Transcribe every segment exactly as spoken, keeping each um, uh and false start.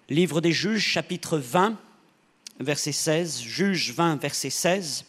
Livre des Juges, chapitre vingt, verset seize. Juges vingt, verset seize.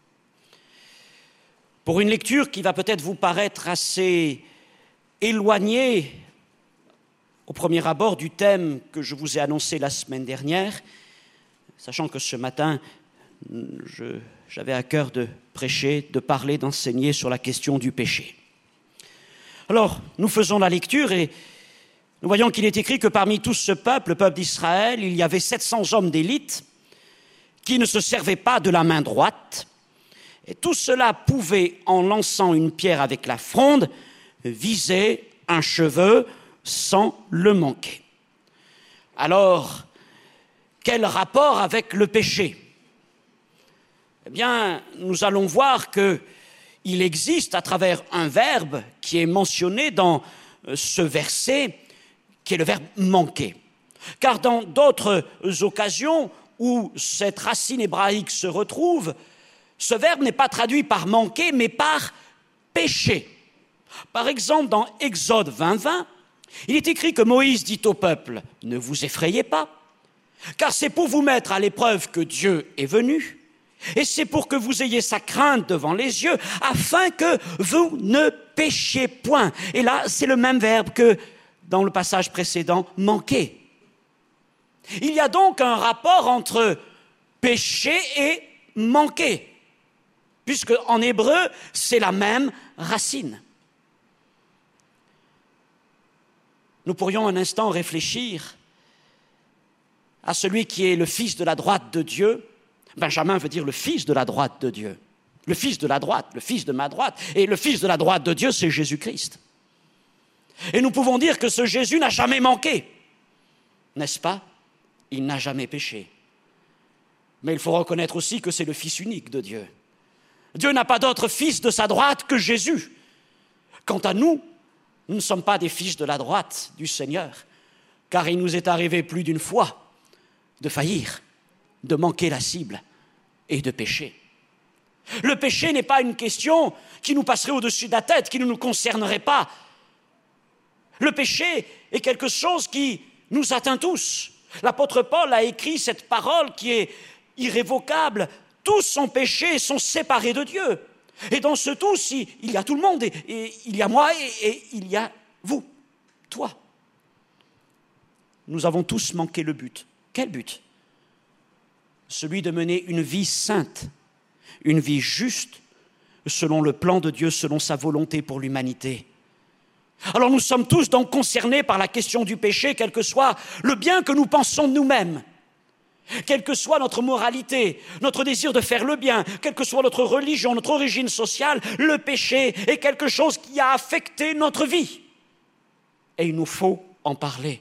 Pour une lecture qui va peut-être vous paraître assez éloignée au premier abord du thème que je vous ai annoncé la semaine dernière, sachant que ce matin, je, j'avais à cœur de prêcher, de parler, d'enseigner sur la question du péché. Alors, nous faisons la lecture et nous voyons qu'il est écrit que parmi tout ce peuple, le peuple d'Israël, il y avait sept cents hommes d'élite qui ne se servaient pas de la main droite. Et tout cela pouvait, en lançant une pierre avec la fronde, viser un cheveu sans le manquer. Alors, quel rapport avec le péché ? Eh bien, nous allons voir qu'il existe à travers un verbe qui est mentionné dans ce verset, qui est le verbe « manquer ». Car dans d'autres occasions où cette racine hébraïque se retrouve, ce verbe n'est pas traduit par « manquer », mais par « pécher ». Par exemple, dans Exode vingt, vingt, il est écrit que Moïse dit au peuple « Ne vous effrayez pas, car c'est pour vous mettre à l'épreuve que Dieu est venu, et c'est pour que vous ayez sa crainte devant les yeux, afin que vous ne péchiez point. » Et là, c'est le même verbe que dans le passage précédent, « manquer ». Il y a donc un rapport entre péché et manquer, puisque en hébreu, c'est la même racine. Nous pourrions un instant réfléchir à celui qui est le fils de la droite de Dieu. Benjamin veut dire le fils de la droite de Dieu. Le fils de la droite, le fils de ma droite. Et le fils de la droite de Dieu, c'est Jésus-Christ. Et nous pouvons dire que ce Jésus n'a jamais manqué. N'est-ce pas ? Il n'a jamais péché. Mais il faut reconnaître aussi que c'est le fils unique de Dieu. Dieu n'a pas d'autre fils de sa droite que Jésus. Quant à nous, nous ne sommes pas des fils de la droite du Seigneur, car il nous est arrivé plus d'une fois de faillir, de manquer la cible et de pécher. Le péché n'est pas une question qui nous passerait au-dessus de la tête, qui ne nous concernerait pas. Le péché est quelque chose qui nous atteint tous. L'apôtre Paul a écrit cette parole qui est irrévocable. Tous sont péchés et sont séparés de Dieu. Et dans ce tous, il y a tout le monde, et, et il y a moi, et, et il y a vous, toi. Nous avons tous manqué le but. Quel but ? Celui de mener une vie sainte, une vie juste, selon le plan de Dieu, selon sa volonté pour l'humanité. Alors nous sommes tous donc concernés par la question du péché, quel que soit le bien que nous pensons de nous-mêmes. Quelle que soit notre moralité, notre désir de faire le bien, quelle que soit notre religion, notre origine sociale, le péché est quelque chose qui a affecté notre vie. Et il nous faut en parler.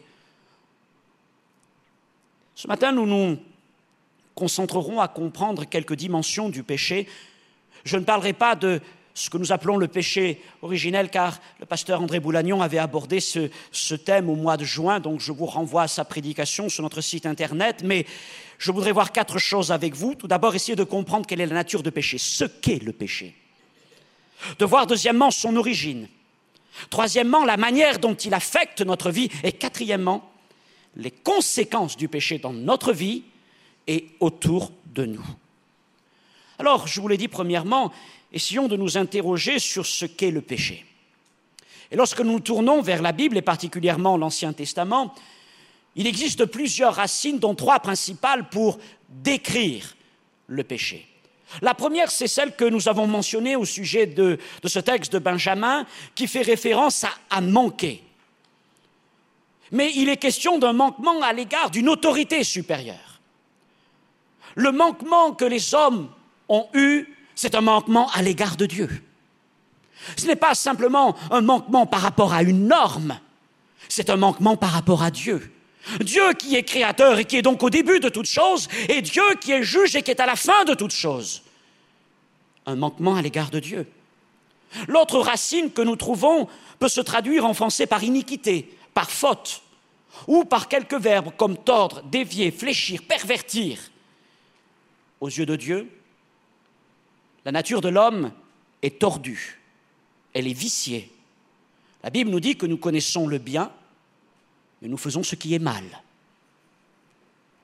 Ce matin, nous nous concentrerons à comprendre quelques dimensions du péché. Je ne parlerai pas de ce que nous appelons le péché originel, car le pasteur André Boulagnon avait abordé ce, ce thème au mois de juin, donc je vous renvoie à sa prédication sur notre site internet, mais je voudrais voir quatre choses avec vous. Tout d'abord, essayer de comprendre quelle est la nature du péché, ce qu'est le péché. De voir, deuxièmement, son origine. Troisièmement, la manière dont il affecte notre vie. Et quatrièmement, les conséquences du péché dans notre vie et autour de nous. Alors, je vous l'ai dit premièrement, essayons de nous interroger sur ce qu'est le péché. Et lorsque nous nous tournons vers la Bible, et particulièrement l'Ancien Testament, il existe plusieurs racines, dont trois principales, pour décrire le péché. La première, c'est celle que nous avons mentionnée au sujet de, de ce texte de Benjamin, qui fait référence à, à manquer. Mais il est question d'un manquement à l'égard d'une autorité supérieure. Le manquement que les hommes ont eu, c'est un manquement à l'égard de Dieu. Ce n'est pas simplement un manquement par rapport à une norme, c'est un manquement par rapport à Dieu. Dieu qui est créateur et qui est donc au début de toute chose, et Dieu qui est juge et qui est à la fin de toute chose. Un manquement à l'égard de Dieu. L'autre racine que nous trouvons peut se traduire en français par iniquité, par faute, ou par quelques verbes comme tordre, dévier, fléchir, pervertir. Aux yeux de Dieu, la nature de l'homme est tordue, elle est viciée. La Bible nous dit que nous connaissons le bien, mais nous faisons ce qui est mal.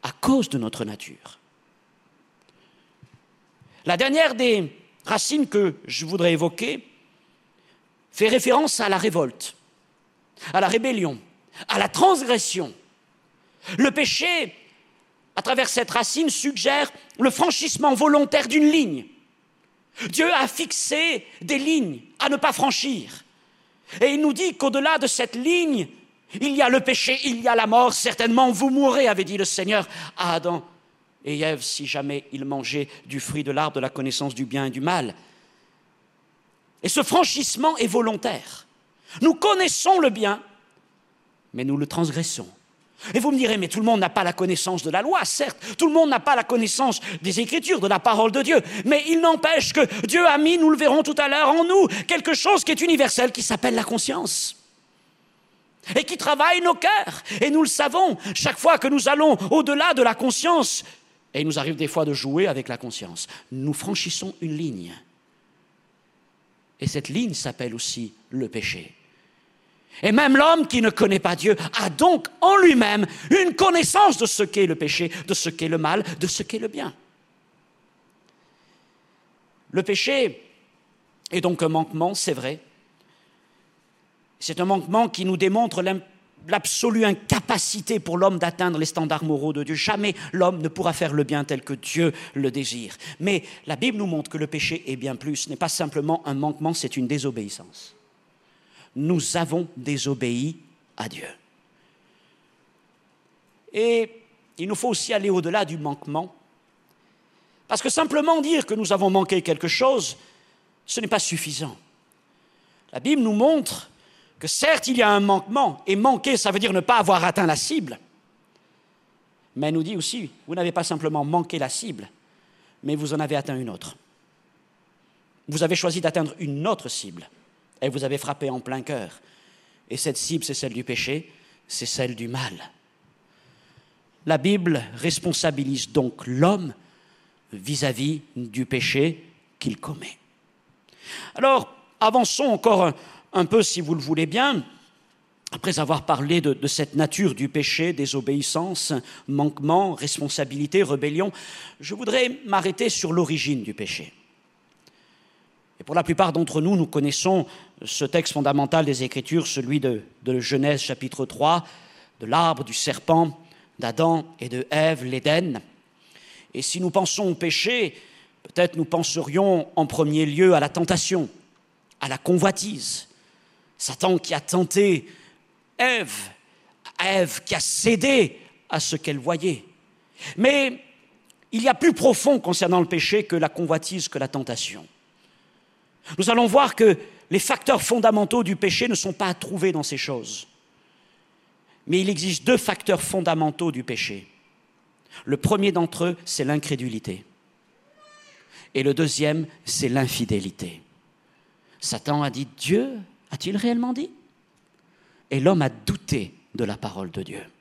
à cause de notre nature. La dernière des racines que je voudrais évoquer fait référence à la révolte, à la rébellion, à la transgression. Le péché, à travers cette racine, suggère le franchissement volontaire d'une ligne. Dieu a fixé des lignes à ne pas franchir. Et il nous dit qu'au-delà de cette ligne, il y a le péché, il y a la mort. Certainement, vous mourrez, avait dit le Seigneur à Adam et Ève, si jamais ils mangeaient du fruit de l'arbre de la connaissance du bien et du mal. Et ce franchissement est volontaire. Nous connaissons le bien, mais nous le transgressons. Et vous me direz, mais tout le monde n'a pas la connaissance de la loi, certes, tout le monde n'a pas la connaissance des Écritures, de la parole de Dieu, mais il n'empêche que Dieu a mis, nous le verrons tout à l'heure, en nous, quelque chose qui est universel, qui s'appelle la conscience, et qui travaille nos cœurs. Et nous le savons, chaque fois que nous allons au-delà de la conscience, et il nous arrive des fois de jouer avec la conscience, nous franchissons une ligne. Et cette ligne s'appelle aussi le péché. Et même l'homme qui ne connaît pas Dieu a donc en lui-même une connaissance de ce qu'est le péché, de ce qu'est le mal, de ce qu'est le bien. Le péché est donc un manquement, c'est vrai. C'est un manquement qui nous démontre l'absolue incapacité pour l'homme d'atteindre les standards moraux de Dieu. Jamais l'homme ne pourra faire le bien tel que Dieu le désire. Mais la Bible nous montre que le péché est bien plus. Ce n'est pas simplement un manquement, c'est une désobéissance. Nous avons désobéi à Dieu. Et il nous faut aussi aller au-delà du manquement, parce que simplement dire que nous avons manqué quelque chose, ce n'est pas suffisant. La Bible nous montre que certes il y a un manquement, et manquer ça veut dire ne pas avoir atteint la cible, mais elle nous dit aussi, vous n'avez pas simplement manqué la cible, mais vous en avez atteint une autre. Vous avez choisi d'atteindre une autre cible. Et vous avez frappé en plein cœur. Et cette cible, c'est celle du péché, c'est celle du mal. La Bible responsabilise donc l'homme vis-à-vis du péché qu'il commet. Alors, avançons encore un, un peu, si vous le voulez bien, après avoir parlé de, de cette nature du péché, désobéissance, manquement, responsabilité, rébellion, je voudrais m'arrêter sur l'origine du péché. Et pour la plupart d'entre nous, nous connaissons ce texte fondamental des Écritures, celui de, de Genèse chapitre trois, de l'arbre, du serpent, d'Adam et de Ève, l'Éden. Et si nous pensons au péché, peut-être nous penserions en premier lieu à la tentation, à la convoitise. Satan qui a tenté Ève, Ève qui a cédé à ce qu'elle voyait. Mais il y a plus profond concernant le péché que la convoitise, que la tentation. Nous allons voir que les facteurs fondamentaux du péché ne sont pas à trouver dans ces choses. Mais il existe deux facteurs fondamentaux du péché. Le premier d'entre eux, c'est l'incrédulité. Et le deuxième, c'est l'infidélité. Satan a dit, Dieu a-t-il réellement dit ? Et l'homme a douté de la parole de Dieu.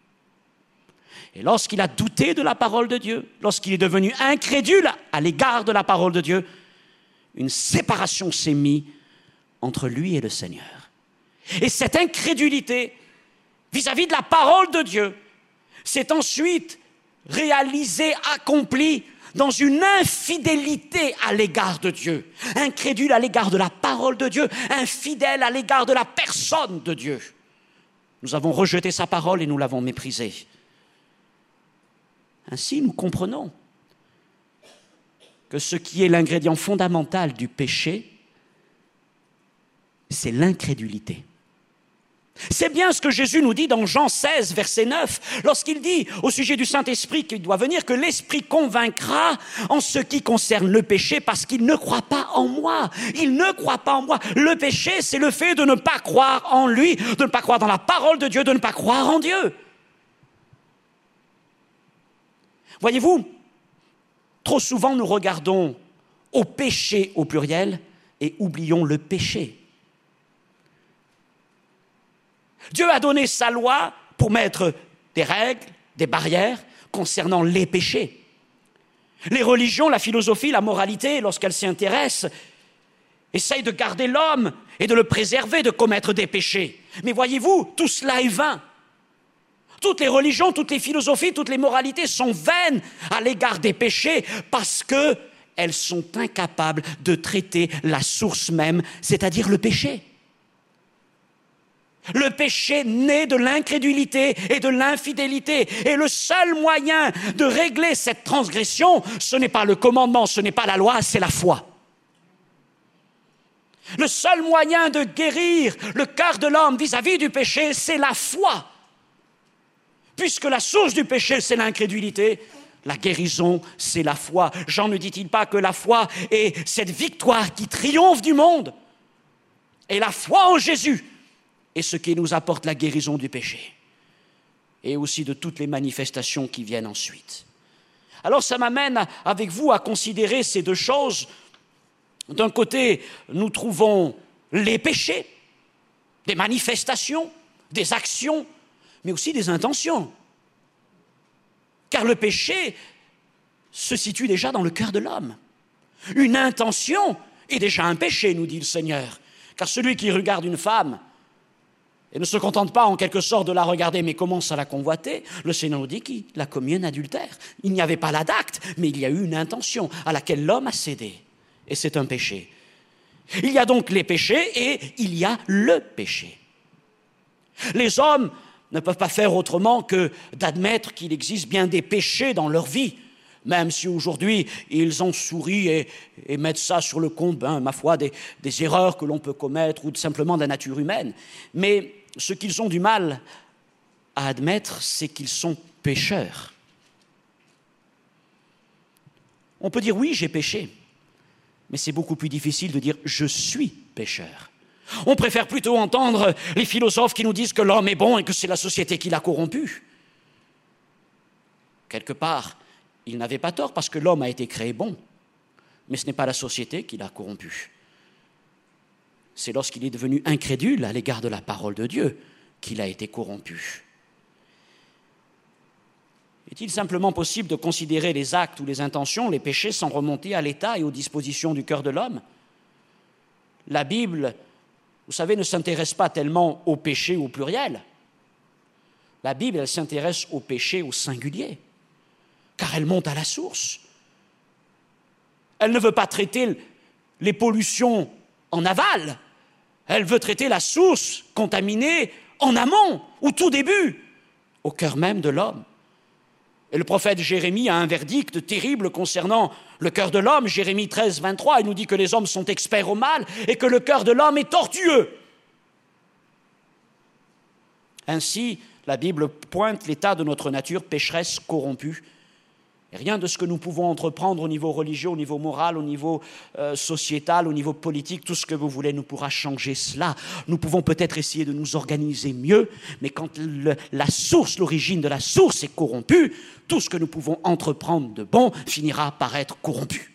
Et lorsqu'il a douté de la parole de Dieu, lorsqu'il est devenu incrédule à l'égard de la parole de Dieu, une séparation s'est mise entre lui et le Seigneur. Et cette incrédulité vis-à-vis de la parole de Dieu s'est ensuite réalisée, accomplie dans une infidélité à l'égard de Dieu. Incrédule à l'égard de la parole de Dieu, infidèle à l'égard de la personne de Dieu. Nous avons rejeté sa parole et nous l'avons méprisée. Ainsi, nous comprenons que ce qui est l'ingrédient fondamental du péché, c'est l'incrédulité. C'est bien ce que Jésus nous dit dans Jean seize, verset neuf, lorsqu'il dit au sujet du Saint-Esprit qu'il doit venir, que l'Esprit convaincra en ce qui concerne le péché parce qu'il ne croit pas en moi. Il ne croit pas en moi. Le péché, c'est le fait de ne pas croire en lui, de ne pas croire dans la parole de Dieu, de ne pas croire en Dieu. Voyez-vous, trop souvent, nous regardons au péché au pluriel et oublions le péché. Dieu a donné sa loi pour mettre des règles, des barrières concernant les péchés. Les religions, la philosophie, la moralité, lorsqu'elles s'y intéressent, essayent de garder l'homme et de le préserver de commettre des péchés. Mais voyez-vous, tout cela est vain. Toutes les religions, toutes les philosophies, toutes les moralités sont vaines à l'égard des péchés parce qu'elles sont incapables de traiter la source même, c'est-à-dire le péché. Le péché naît de l'incrédulité et de l'infidélité. Et le seul moyen de régler cette transgression, ce n'est pas le commandement, ce n'est pas la loi, c'est la foi. Le seul moyen de guérir le cœur de l'homme vis-à-vis du péché, c'est la foi. Puisque la source du péché, c'est l'incrédulité, la guérison, c'est la foi. Jean ne dit-il pas que la foi est cette victoire qui triomphe du monde? Et la foi en Jésus est ce qui nous apporte la guérison du péché. Et aussi de toutes les manifestations qui viennent ensuite. Alors ça m'amène avec vous à considérer ces deux choses. D'un côté, nous trouvons les péchés, des manifestations, des actions, mais aussi des intentions. Car le péché se situe déjà dans le cœur de l'homme. Une intention est déjà un péché, nous dit le Seigneur. Car celui qui regarde une femme et ne se contente pas en quelque sorte de la regarder, mais commence à la convoiter, le Seigneur nous dit qu'il a commis un adultère. Il n'y avait pas là d'acte, mais il y a eu une intention à laquelle l'homme a cédé. Et c'est un péché. Il y a donc les péchés et il y a le péché. Les hommes ne peuvent pas faire autrement que d'admettre qu'il existe bien des péchés dans leur vie, même si aujourd'hui ils en sourient et, et mettent ça sur le compte, ben, ma foi, des, des erreurs que l'on peut commettre ou simplement de la nature humaine. Mais ce qu'ils ont du mal à admettre, c'est qu'ils sont pécheurs. On peut dire oui, j'ai péché, mais c'est beaucoup plus difficile de dire je suis pécheur. On préfère plutôt entendre les philosophes qui nous disent que l'homme est bon et que c'est la société qui l'a corrompu. Quelque part, ils n'avaient pas tort parce que l'homme a été créé bon, mais ce n'est pas la société qui l'a corrompu. C'est lorsqu'il est devenu incrédule à l'égard de la parole de Dieu qu'il a été corrompu. Est-il simplement possible de considérer les actes ou les intentions, les péchés, sans remonter à l'état et aux dispositions du cœur de l'homme? La Bible, vous savez, ne s'intéresse pas tellement au péché au pluriel. La Bible, elle s'intéresse au péché au singulier, car elle monte à la source. Elle ne veut pas traiter les pollutions en aval, elle veut traiter la source contaminée en amont, au tout début, au cœur même de l'homme. Et le prophète Jérémie a un verdict terrible concernant le cœur de l'homme. Jérémie treize, vingt-trois, il nous dit que les hommes sont experts au mal et que le cœur de l'homme est tortueux. Ainsi, la Bible pointe l'état de notre nature pécheresse corrompue. Et rien de ce que nous pouvons entreprendre au niveau religieux, au niveau moral, au niveau euh, sociétal, au niveau politique, tout ce que vous voulez, nous pourra changer cela. Nous pouvons peut-être essayer de nous organiser mieux, mais quand le, la source, l'origine de la source est corrompue, tout ce que nous pouvons entreprendre de bon finira par être corrompu.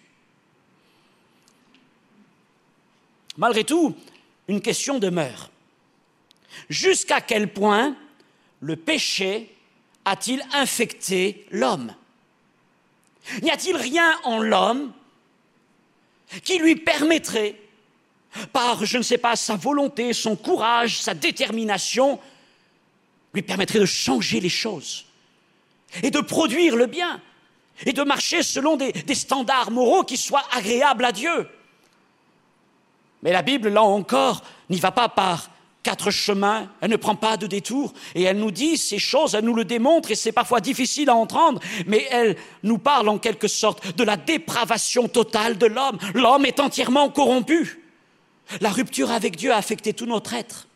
Malgré tout, une question demeure. Jusqu'à quel point le péché a-t-il infecté l'homme ? N'y a-t-il rien en l'homme qui lui permettrait, par, je ne sais pas, sa volonté, son courage, sa détermination, lui permettrait de changer les choses et de produire le bien et de marcher selon des, des standards moraux qui soient agréables à Dieu? Mais la Bible, là encore, n'y va pas par quatre chemins, elle ne prend pas de détour, et elle nous dit ces choses, elle nous le démontre, et c'est parfois difficile à entendre, mais elle nous parle en quelque sorte de la dépravation totale de l'homme. L'homme est entièrement corrompu. La rupture avec Dieu a affecté tout notre être.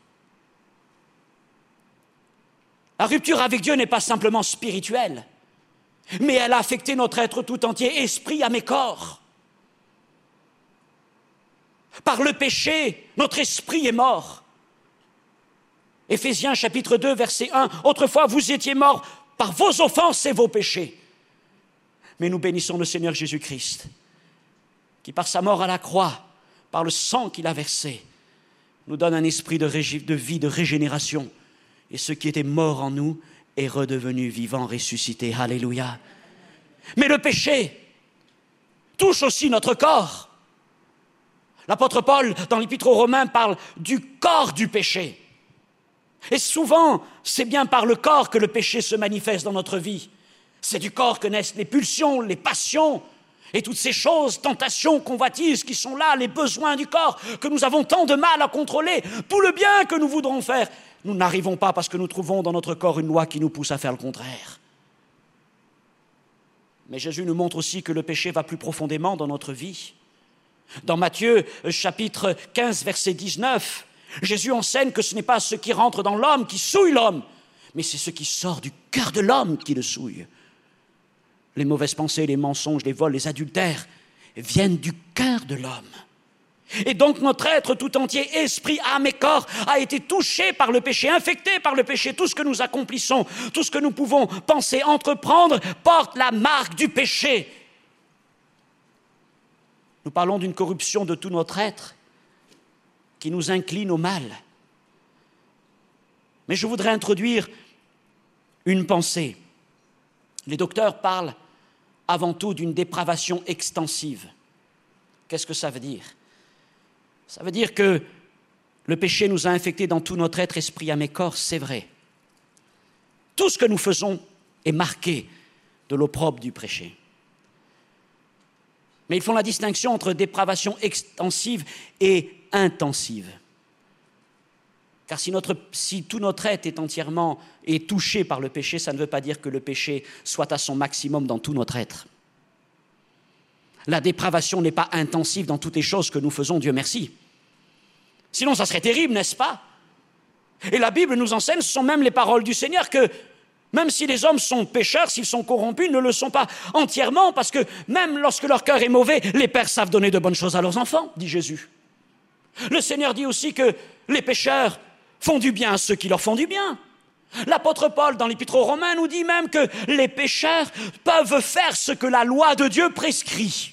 La rupture avec Dieu n'est pas simplement spirituelle, mais elle a affecté notre être tout entier, esprit, âme et corps. Par le péché, notre esprit est mort. Éphésiens chapitre deux, verset un, « Autrefois, vous étiez morts par vos offenses et vos péchés. » Mais nous bénissons le Seigneur Jésus-Christ, qui par sa mort à la croix, par le sang qu'il a versé, nous donne un esprit de, rég... de vie, de régénération. Et ce qui était mort en nous est redevenu vivant, ressuscité. Alléluia. Mais le péché touche aussi notre corps. L'apôtre Paul, dans l'Épître aux Romains, parle du corps du péché. Et souvent, c'est bien par le corps que le péché se manifeste dans notre vie. C'est du corps que naissent les pulsions, les passions, et toutes ces choses, tentations, convoitises qui sont là, les besoins du corps, que nous avons tant de mal à contrôler, tout le bien que nous voudrons faire. Nous n'arrivons pas parce que nous trouvons dans notre corps une loi qui nous pousse à faire le contraire. Mais Jésus nous montre aussi que le péché va plus profondément dans notre vie. Dans Matthieu, chapitre quinze, verset dix-neuf, Jésus enseigne que ce n'est pas ce qui rentre dans l'homme qui souille l'homme, mais c'est ce qui sort du cœur de l'homme qui le souille. Les mauvaises pensées, les mensonges, les vols, les adultères viennent du cœur de l'homme. Et donc notre être tout entier, esprit, âme et corps, a été touché par le péché, infecté par le péché. Tout ce que nous accomplissons, tout ce que nous pouvons penser, entreprendre, porte la marque du péché. Nous parlons d'une corruption de tout notre être qui nous incline au mal. Mais je voudrais introduire une pensée. Les docteurs parlent avant tout d'une dépravation extensive. Qu'est-ce que ça veut dire ? Ça veut dire que le péché nous a infectés dans tout notre être, esprit, âme et corps, c'est vrai. Tout ce que nous faisons est marqué de l'opprobre du péché. Mais ils font la distinction entre dépravation extensive et intensive. Car si, notre, si tout notre être est entièrement est touché par le péché, ça ne veut pas dire que le péché soit à son maximum dans tout notre être. La dépravation n'est pas intensive dans toutes les choses que nous faisons, Dieu merci. Sinon, ça serait terrible, n'est-ce pas ? Et la Bible nous enseigne, ce sont même les paroles du Seigneur, que même si les hommes sont pécheurs, s'ils sont corrompus, ils ne le sont pas entièrement, parce que même lorsque leur cœur est mauvais, les pères savent donner de bonnes choses à leurs enfants, dit Jésus. Le Seigneur dit aussi que les pécheurs font du bien à ceux qui leur font du bien. L'apôtre Paul, dans l'Épître aux Romains, nous dit même que les pécheurs peuvent faire ce que la loi de Dieu prescrit.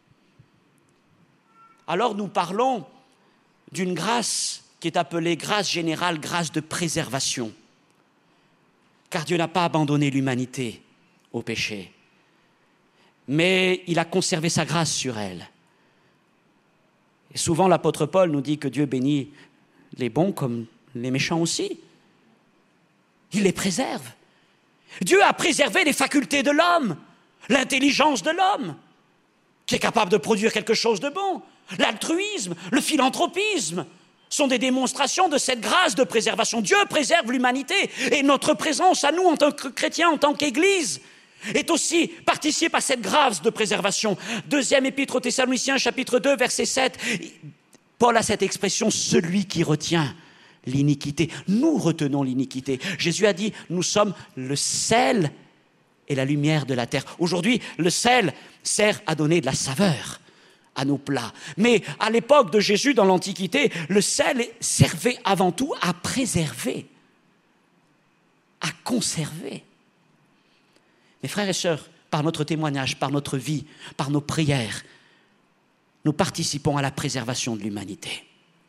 Alors nous parlons d'une grâce qui est appelée grâce générale, grâce de préservation. Car Dieu n'a pas abandonné l'humanité au péché, mais il a conservé sa grâce sur elle. Et souvent l'apôtre Paul nous dit que Dieu bénit les bons comme les méchants aussi. Il les préserve. Dieu a préservé les facultés de l'homme, l'intelligence de l'homme, qui est capable de produire quelque chose de bon. L'altruisme, le philanthropisme sont des démonstrations de cette grâce de préservation. Dieu préserve l'humanité et notre présence à nous en tant que chrétiens, en tant qu'Église, est aussi participe à cette grâce de préservation. Deuxième épître aux Thessaloniciens, chapitre deux, verset sept, Paul a cette expression « celui qui retient ». L'iniquité. Nous retenons l'iniquité. Jésus a dit, nous sommes le sel et la lumière de la terre. Aujourd'hui, le sel sert à donner de la saveur à nos plats. Mais à l'époque de Jésus, dans l'Antiquité, le sel servait avant tout à préserver, à conserver. Mes frères et sœurs, par notre témoignage, par notre vie, par nos prières, nous participons à la préservation de l'humanité.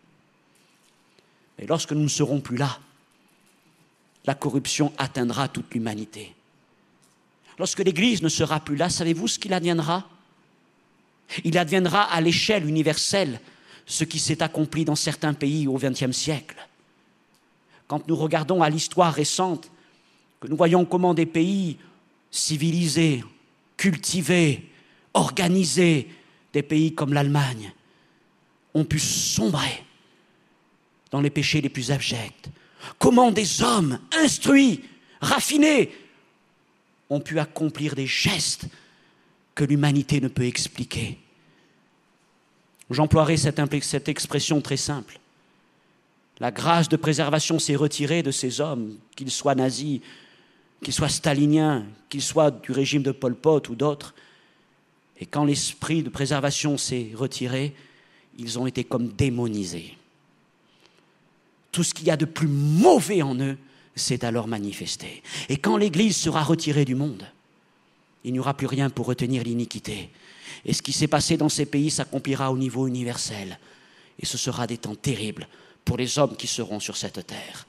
Et lorsque nous ne serons plus là, la corruption atteindra toute l'humanité. Lorsque l'Église ne sera plus là, savez-vous ce qu'il adviendra ? Il adviendra à l'échelle universelle ce qui s'est accompli dans certains pays au vingtième siècle. Quand nous regardons à l'histoire récente, que nous voyons comment des pays civilisés, cultivés, organisés, des pays comme l'Allemagne, ont pu sombrer dans les péchés les plus abjects. Comment des hommes instruits, raffinés, ont pu accomplir des gestes que l'humanité ne peut expliquer. J'emploierai cette, cette expression très simple. La grâce de préservation s'est retirée de ces hommes, qu'ils soient nazis, qu'ils soient staliniens, qu'ils soient du régime de Pol Pot ou d'autres. Et quand l'esprit de préservation s'est retiré, ils ont été comme démonisés. Tout ce qu'il y a de plus mauvais en eux s'est alors manifesté. Et quand l'Église sera retirée du monde, il n'y aura plus rien pour retenir l'iniquité. Et ce qui s'est passé dans ces pays s'accomplira au niveau universel. Et ce sera des temps terribles pour les hommes qui seront sur cette terre.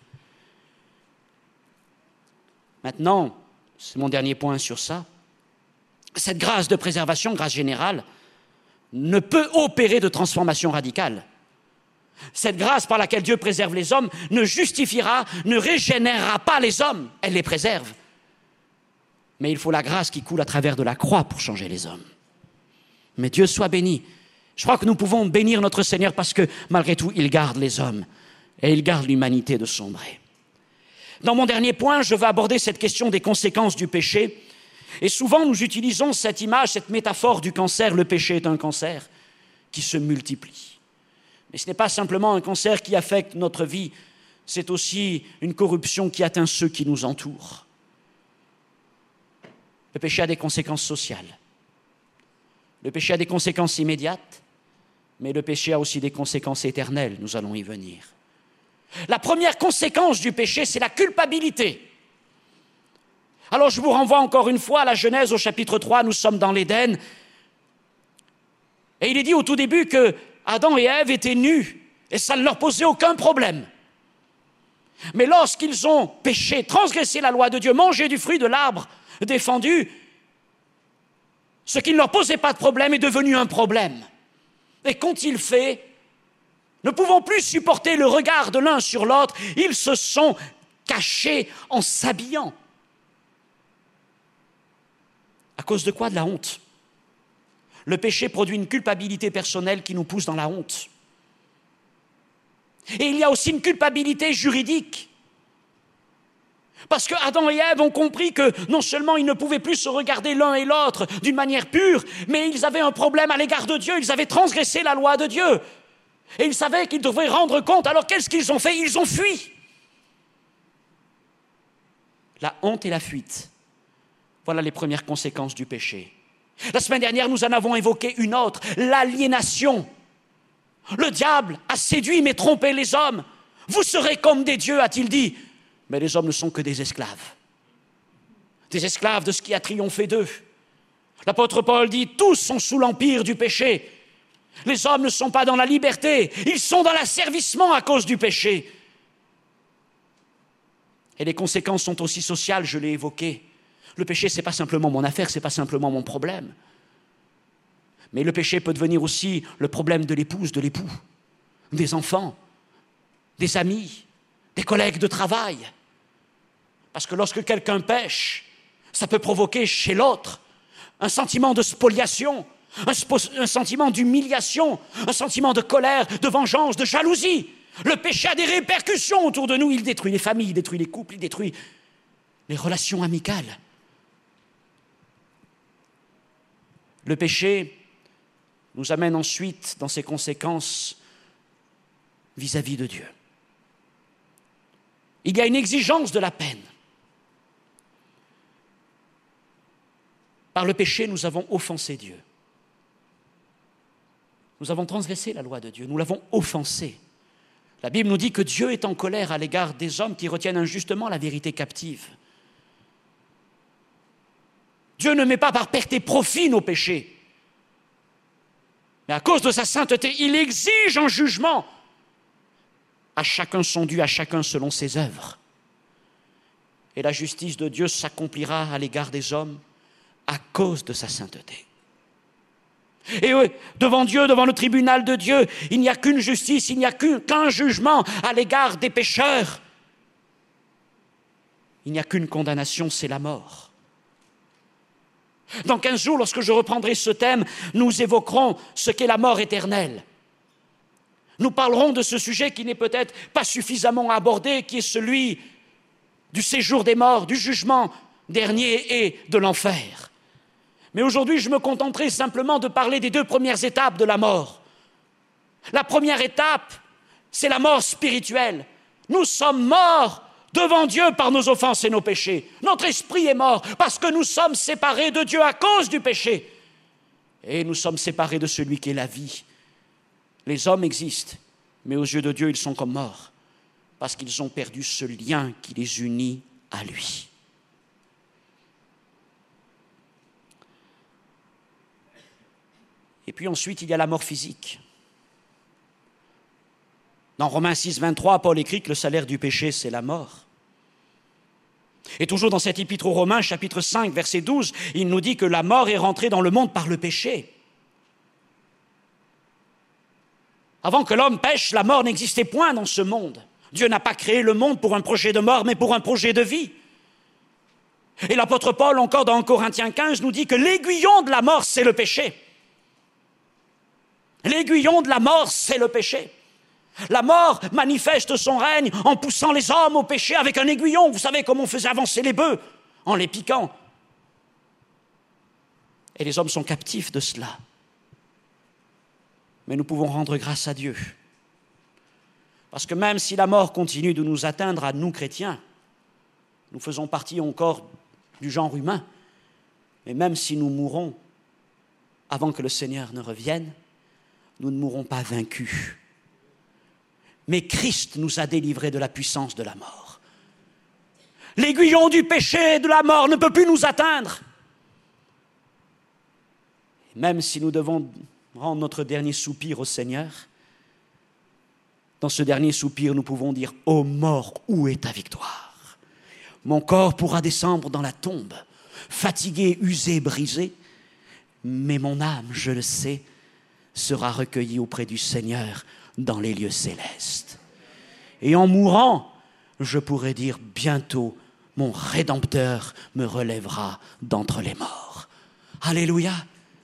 Maintenant, c'est mon dernier point sur ça, cette grâce de préservation, grâce générale, ne peut opérer de transformation radicale Cette grâce par laquelle Dieu préserve les hommes ne justifiera, ne régénérera pas les hommes, elle les préserve. Mais il faut la grâce qui coule à travers de la croix pour changer les hommes. Mais Dieu soit béni. Je crois que nous pouvons bénir notre Seigneur parce que, malgré tout, il garde les hommes et il garde l'humanité de sombrer. Dans mon dernier point, je vais aborder cette question des conséquences du péché. Et souvent, nous utilisons cette image, cette métaphore du cancer. Le péché est un cancer qui se multiplie. Mais ce n'est pas simplement un cancer qui affecte notre vie, c'est aussi une corruption qui atteint ceux qui nous entourent. Le péché a des conséquences sociales. Le péché a des conséquences immédiates, mais le péché a aussi des conséquences éternelles. Nous allons y venir. La première conséquence du péché, c'est la culpabilité. Alors je vous renvoie encore une fois à la Genèse au chapitre trois, nous sommes dans l'Éden. Et il est dit au tout début que Adam et Ève étaient nus et ça ne leur posait aucun problème. Mais lorsqu'ils ont péché, transgressé la loi de Dieu, mangé du fruit de l'arbre défendu, ce qui ne leur posait pas de problème est devenu un problème. Et qu'ont-ils fait? Ne pouvant plus supporter le regard de l'un sur l'autre, ils se sont cachés en s'habillant. À cause de quoi? De la honte. Le péché produit une culpabilité personnelle qui nous pousse dans la honte. Et il y a aussi une culpabilité juridique. Parce que Adam et Ève ont compris que non seulement ils ne pouvaient plus se regarder l'un et l'autre d'une manière pure, mais ils avaient un problème à l'égard de Dieu, ils avaient transgressé la loi de Dieu. Et ils savaient qu'ils devaient rendre compte. Alors qu'est-ce qu'ils ont fait? Ils ont fui. La honte et la fuite. Voilà les premières conséquences du péché. La semaine dernière, nous en avons évoqué une autre, l'aliénation. Le diable a séduit mais trompé les hommes. Vous serez comme des dieux, a-t-il dit. Mais les hommes ne sont que des esclaves. Des esclaves de ce qui a triomphé d'eux. L'apôtre Paul dit, tous sont sous l'empire du péché. Les hommes ne sont pas dans la liberté, ils sont dans l'asservissement à cause du péché. Et les conséquences sont aussi sociales, je l'ai évoqué. Le péché, ce n'est pas simplement mon affaire, ce n'est pas simplement mon problème. Mais le péché peut devenir aussi le problème de l'épouse, de l'époux, des enfants, des amis, des collègues de travail. Parce que lorsque quelqu'un pêche, ça peut provoquer chez l'autre un sentiment de spoliation, un, spo- un sentiment d'humiliation, un sentiment de colère, de vengeance, de jalousie. Le péché a des répercussions autour de nous. Il détruit les familles, il détruit les couples, il détruit les relations amicales. Le péché nous amène ensuite dans ses conséquences vis-à-vis de Dieu. Il y a une exigence de la peine. Par le péché, nous avons offensé Dieu. Nous avons transgressé la loi de Dieu, nous l'avons offensé. La Bible nous dit que Dieu est en colère à l'égard des hommes qui retiennent injustement la vérité captive. Dieu ne met pas par perte et profit nos péchés. Mais à cause de sa sainteté, il exige un jugement. À chacun son dû, à chacun selon ses œuvres. Et la justice de Dieu s'accomplira à l'égard des hommes à cause de sa sainteté. Et oui, devant Dieu, devant le tribunal de Dieu, il n'y a qu'une justice, il n'y a qu'un jugement à l'égard des pécheurs. Il n'y a qu'une condamnation, c'est la mort. Dans quinze jours, lorsque je reprendrai ce thème, nous évoquerons ce qu'est la mort éternelle. Nous parlerons de ce sujet qui n'est peut-être pas suffisamment abordé, qui est celui du séjour des morts, du jugement dernier et de l'enfer. Mais aujourd'hui, je me contenterai simplement de parler des deux premières étapes de la mort. La première étape, c'est la mort spirituelle. Nous sommes morts devant Dieu par nos offenses et nos péchés. Notre esprit est mort parce que nous sommes séparés de Dieu à cause du péché. Et nous sommes séparés de celui qui est la vie. Les hommes existent, mais aux yeux de Dieu, ils sont comme morts parce qu'ils ont perdu ce lien qui les unit à lui. Et puis ensuite, il y a la mort physique. Dans Romains six, vingt-trois, Paul écrit que le salaire du péché, c'est la mort. Et toujours dans cet épître aux Romains, chapitre cinq, verset douze, il nous dit que la mort est rentrée dans le monde par le péché. Avant que l'homme pêche, la mort n'existait point dans ce monde. Dieu n'a pas créé le monde pour un projet de mort, mais pour un projet de vie. Et l'apôtre Paul, encore dans Corinthiens quinze, nous dit que l'aiguillon de la mort, c'est le péché. L'aiguillon de la mort, c'est le péché. La mort manifeste son règne en poussant les hommes au péché avec un aiguillon. Vous savez comment on faisait avancer les bœufs? En les piquant. Et les hommes sont captifs de cela. Mais nous pouvons rendre grâce à Dieu. Parce que même si la mort continue de nous atteindre à nous chrétiens, nous faisons partie encore du genre humain, mais même si nous mourrons avant que le Seigneur ne revienne, nous ne mourrons pas vaincus. Mais Christ nous a délivrés de la puissance de la mort. L'aiguillon du péché et de la mort ne peut plus nous atteindre. Et même si nous devons rendre notre dernier soupir au Seigneur, dans ce dernier soupir, nous pouvons dire « Ô mort, où est ta victoire ?» Mon corps pourra descendre dans la tombe, fatigué, usé, brisé, mais mon âme, je le sais, sera recueillie auprès du Seigneur dans les lieux célestes. Et en mourant, je pourrai dire bientôt, mon Rédempteur me relèvera d'entre les morts. Alléluia!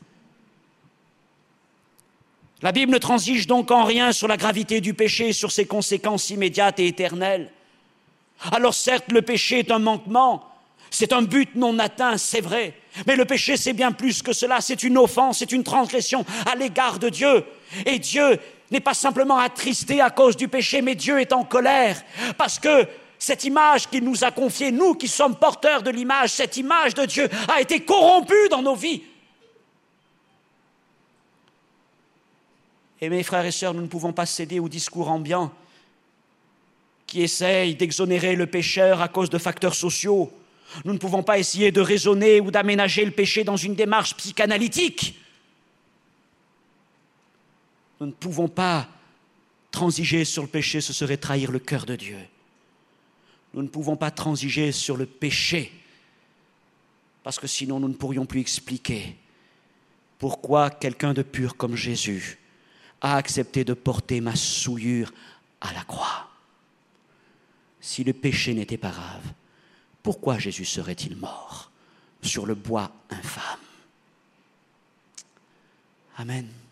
La Bible ne transige donc en rien sur la gravité du péché, sur ses conséquences immédiates et éternelles. Alors certes, le péché est un manquement, c'est un but non atteint, c'est vrai. Mais le péché, c'est bien plus que cela, c'est une offense, c'est une transgression à l'égard de Dieu. Et Dieu n'est pas simplement attristé à cause du péché, mais Dieu est en colère. Parce que cette image qu'il nous a confiée, nous qui sommes porteurs de l'image, cette image de Dieu a été corrompue dans nos vies. Et mes frères et sœurs, nous ne pouvons pas céder au discours ambiant qui essaye d'exonérer le pécheur à cause de facteurs sociaux. Nous ne pouvons pas essayer de raisonner ou d'aménager le péché dans une démarche psychanalytique. Nous ne pouvons pas transiger sur le péché, ce serait trahir le cœur de Dieu. Nous ne pouvons pas transiger sur le péché, parce que sinon nous ne pourrions plus expliquer pourquoi quelqu'un de pur comme Jésus a accepté de porter ma souillure à la croix. Si le péché n'était pas grave, pourquoi Jésus serait-il mort sur le bois infâme? Amen.